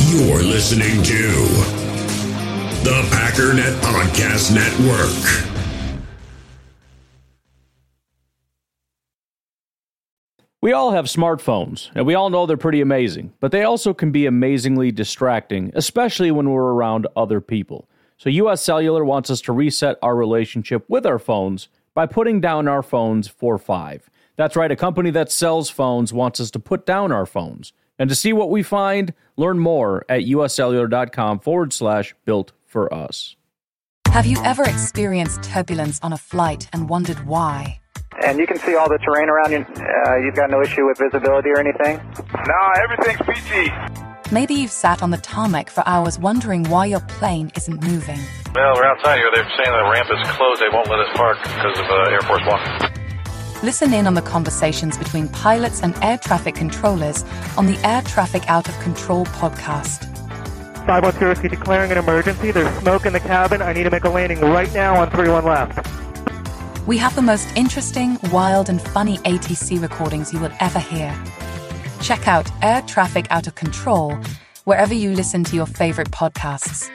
You're listening to the Packernet Podcast Network. We all have smartphones, and we all know they're pretty amazing, but they also can be amazingly distracting, especially when we're around other people. So US Cellular wants us to reset our relationship with our phones by putting down our phones for $5. That's right, a company that sells phones wants us to put down our phones. And to see what we find, learn more at uscellular.com/built for us. Have you ever experienced turbulence on a flight and wondered why? And you can see all the terrain around you. You've got no issue with visibility or anything? No, everything's peachy. Maybe you've sat on the tarmac for hours wondering why your plane isn't moving. Well, we're outside here. They're saying the ramp is closed. They won't let us park because of Air Force One. Listen in on the conversations between pilots and air traffic controllers on the Air Traffic Out of Control podcast. 510 declaring an emergency. There's smoke in the cabin. I need to make a landing right now on 31 left. We have the most interesting, wild, and funny ATC recordings you will ever hear. Check out Air Traffic Out of Control wherever you listen to your favorite podcasts.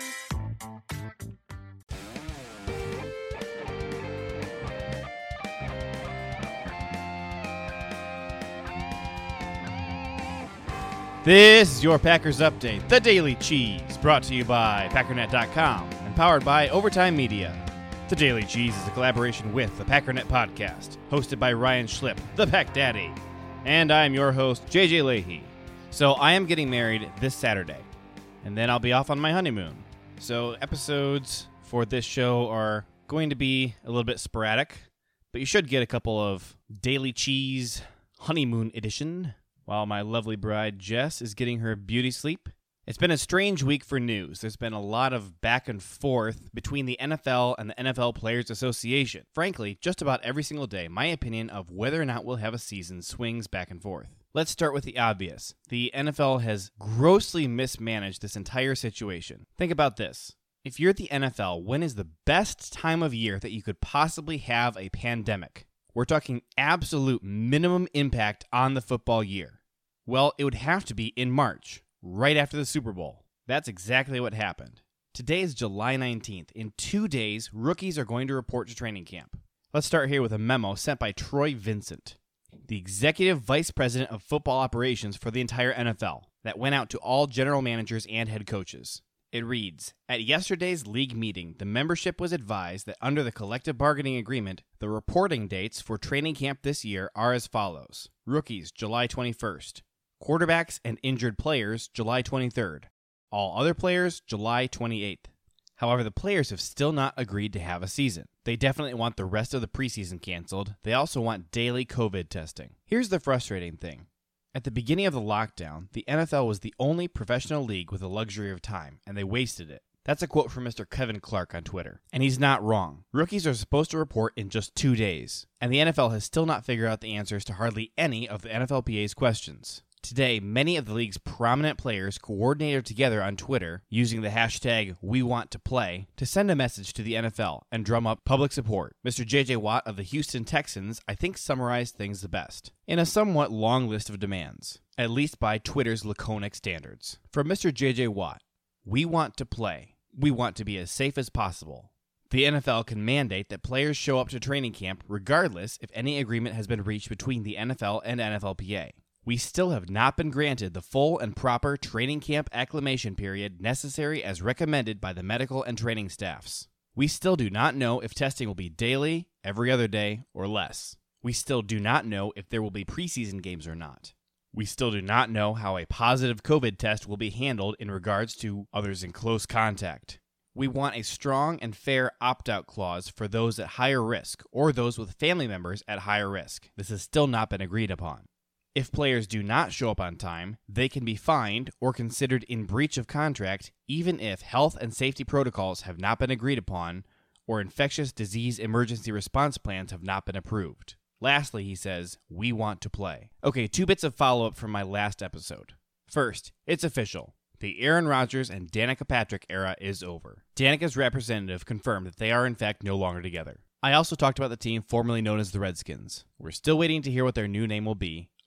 This is your Packers Update, the Daily Cheese, brought to you by Packernet.com and powered by Overtime Media. The Daily Cheese is a collaboration with the Packernet Podcast, hosted by Ryan Schlip, the Pack Daddy. And I'm your host, JJ Leahy. So I am getting married this Saturday, and then I'll be off on my honeymoon. So episodes for this show are going to be a little bit sporadic, but you should get a couple of Daily Cheese honeymoon edition while my lovely bride Jess is getting her beauty sleep. It's been a strange week for news. There's been a lot of back and forth between the NFL and the NFL Players Association. Frankly, just about every single day, my opinion of whether or not we'll have a season swings back and forth. Let's start with the obvious. The NFL has grossly mismanaged this entire situation. Think about this. If you're the NFL, when is the best time of year that you could possibly have a pandemic? We're talking absolute minimum impact on the football year. Well, it would have to be in March, right after the Super Bowl. That's exactly what happened. Today is July 19th. In 2 days, rookies are going to report to training camp. Let's start here with a memo sent by Troy Vincent, the Executive Vice President of Football Operations for the entire NFL, that went out to all general managers and head coaches. It reads, at yesterday's league meeting, the membership was advised that under the collective bargaining agreement, the reporting dates for training camp this year are as follows. Rookies, July 21st. Quarterbacks and injured players, July 23rd. All other players, July 28th. However, the players have still not agreed to have a season. They definitely want the rest of the preseason canceled. They also want daily COVID testing. Here's the frustrating thing. At the beginning of the lockdown, the NFL was the only professional league with the luxury of time, and they wasted it. That's a quote from Mr. Kevin Clark on Twitter. And he's not wrong. Rookies are supposed to report in just 2 days, and the NFL has still not figured out the answers to hardly any of the NFLPA's questions. Today, many of the league's prominent players coordinated together on Twitter using the hashtag #WeWantToPlay to send a message to the NFL and drum up public support. Mr. J.J. Watt of the Houston Texans, I think, summarized things the best in a somewhat long list of demands, at least by Twitter's laconic standards. From Mr. J.J. Watt, we want to play. We want to be as safe as possible. The NFL can mandate that players show up to training camp regardless if any agreement has been reached between the NFL and NFLPA. We still have not been granted the full and proper training camp acclimation period necessary as recommended by the medical and training staffs. We still do not know if testing will be daily, every other day, or less. We still do not know if there will be preseason games or not. We still do not know how a positive COVID test will be handled in regards to others in close contact. We want a strong and fair opt-out clause for those at higher risk or those with family members at higher risk. This has still not been agreed upon. If players do not show up on time, they can be fined or considered in breach of contract even if health and safety protocols have not been agreed upon or infectious disease emergency response plans have not been approved. Lastly, he says, we want to play. Okay, 2 bits of follow-up from my last episode. First, it's official. The Aaron Rodgers and Danica Patrick era is over. Danica's representative confirmed that they are in fact no longer together. I also talked about the team formerly known as the Redskins. We're still waiting to hear what their new name will be.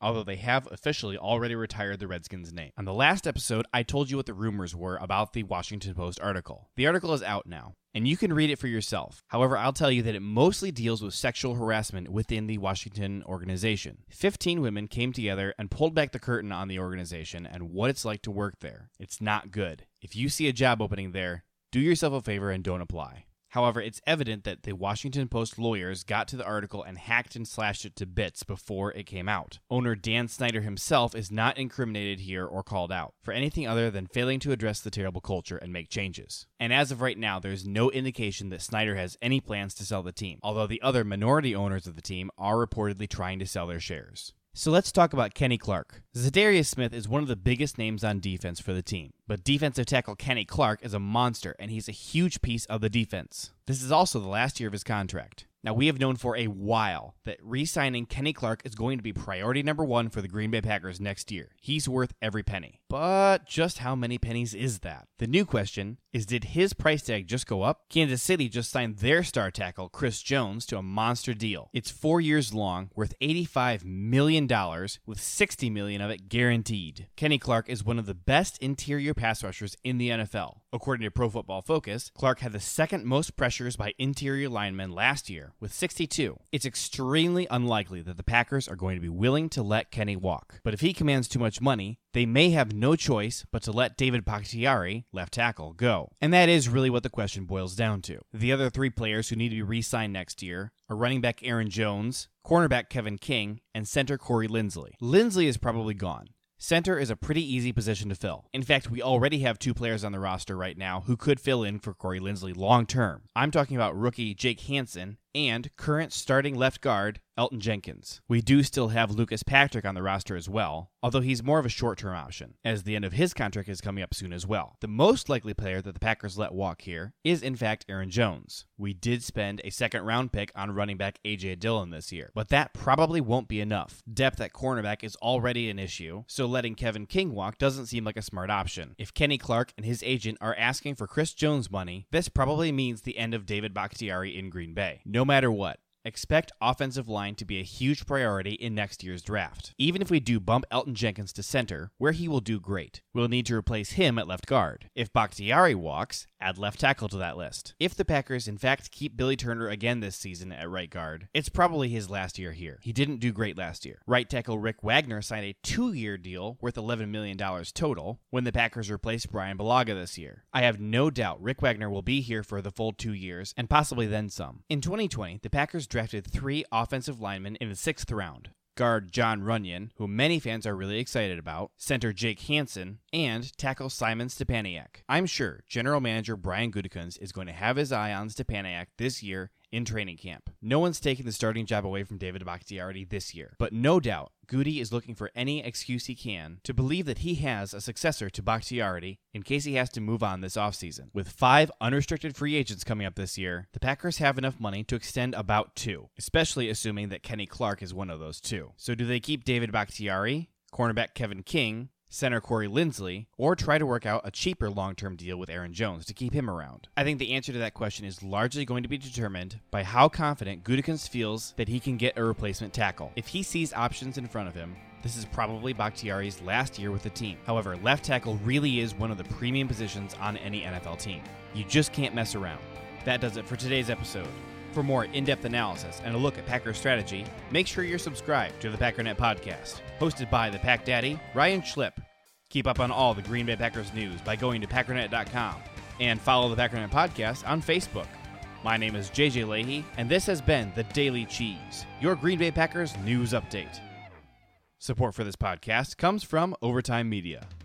although they have officially already retired the Redskins' name. On the last episode, I told you what the rumors were about the Washington Post article. The article is out now, and you can read it for yourself. However, I'll tell you that it mostly deals with sexual harassment within the Washington organization. 15 women came together and pulled back the curtain on the organization and what it's like to work there. It's not good. If you see a job opening there, do yourself a favor and don't apply. However, it's evident that the Washington Post lawyers got to the article and hacked and slashed it to bits before it came out. Owner Dan Snyder himself is not incriminated here or called out for anything other than failing to address the terrible culture and make changes. And as of right now, there's no indication that Snyder has any plans to sell the team, although the other minority owners of the team are reportedly trying to sell their shares. So let's talk about Kenny Clark. Za'Darius Smith is one of the biggest names on defense for the team, but defensive tackle Kenny Clark is a monster, and he's a huge piece of the defense. This is also the last year of his contract. Now, we have known for a while that re-signing Kenny Clark is going to be priority number one for the Green Bay Packers next year. He's worth every penny. But just how many pennies is that? The new question is, did his price tag just go up? Kansas City just signed their star tackle, Chris Jones, to a monster deal. It's 4 years long, worth $85 million, with $60 million of it guaranteed. Kenny Clark is one of the best interior pass rushers in the NFL. According to Pro Football Focus, Clark had the second most pressures by interior linemen last year, with 62. It's extremely unlikely that the Packers are going to be willing to let Kenny walk. But if he commands too much money, they may have no choice but to let David Bakhtiari, left tackle, go. And that is really what the question boils down to. The other three players who need to be re-signed next year are running back Aaron Jones, cornerback Kevin King, and center Corey Linsley. Linsley is probably gone. Center is a pretty easy position to fill. In fact, we already have two players on the roster right now who could fill in for Corey Linsley long term. I'm talking about rookie Jake Hansen and current starting left guard Elton Jenkins. We do still have Lucas Patrick on the roster as well, although he's more of a short-term option, as the end of his contract is coming up soon as well. The most likely player that the Packers let walk here is, in fact, Aaron Jones. We did spend a second-round pick on running back A.J. Dillon this year, but that probably won't be enough. Depth at cornerback is already an issue, so letting Kevin King walk doesn't seem like a smart option. If Kenny Clark and his agent are asking for Chris Jones money, this probably means the end of David Bakhtiari in Green Bay. No matter what, expect offensive line to be a huge priority in next year's draft. Even if we do bump Elton Jenkins to center, where he will do great, we'll need to replace him at left guard. If Bakhtiari walks, add left tackle to that list. If the Packers in fact keep Billy Turner again this season at right guard, it's probably his last year here. He didn't do great last year. Right tackle Rick Wagner signed a 2-year deal worth $11 million total when the Packers replaced Brian Bulaga this year. I have no doubt Rick Wagner will be here for the full 2 years and possibly then some. In 2020, the Packers drafted 3 offensive linemen in the 6th round. Guard John Runyon, who many fans are really excited about, center Jake Hansen, and tackle Simon Stepaniak. I'm sure General Manager Brian Gutekunst is going to have his eye on Stepaniak this year in training camp. No one's taking the starting job away from David Bakhtiari this year, but no doubt Goody is looking for any excuse he can to believe that he has a successor to Bakhtiari in case he has to move on this offseason. With 5 unrestricted free agents coming up this year, the Packers have enough money to extend about 2, especially assuming that Kenny Clark is one of those 2. So do they keep David Bakhtiari, cornerback Kevin King, center Corey Linsley, or try to work out a cheaper long-term deal with Aaron Jones to keep him around? I think the answer to that question is largely going to be determined by how confident Gutekunst feels that he can get a replacement tackle. If he sees options in front of him, this is probably Bakhtiari's last year with the team. However, left tackle really is one of the premium positions on any NFL team. You just can't mess around. That does it for today's episode. For more in-depth analysis and a look at Packers strategy, make sure you're subscribed to the Packernet Podcast, hosted by the Pack Daddy, Ryan Schlipp. Keep up on all the Green Bay Packers news by going to Packernet.com and follow the Packernet Podcast on Facebook. My name is JJ Leahy, and this has been The Daily Cheese, your Green Bay Packers news update. Support for this podcast comes from Overtime Media.